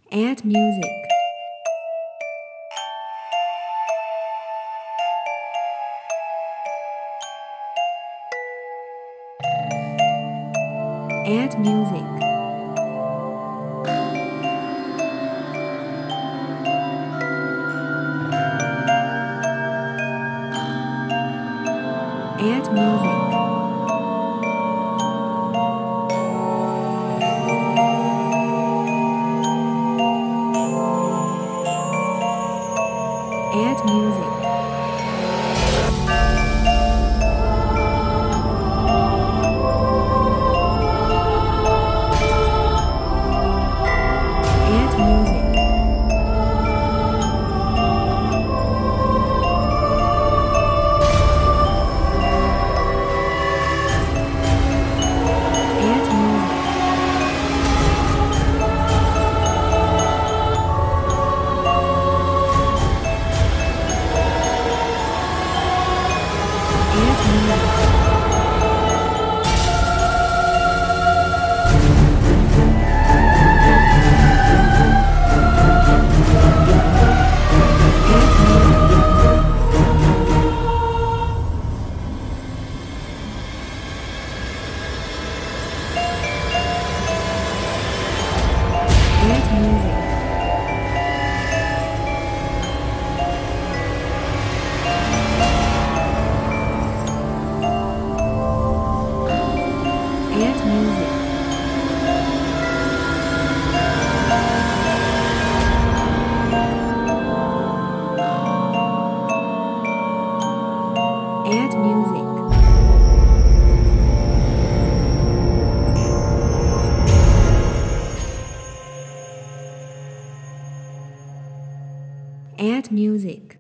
Add music. Add music. Add music. Add music. Add music. Add music. Add music. Add music. Add music. Add music. Add music.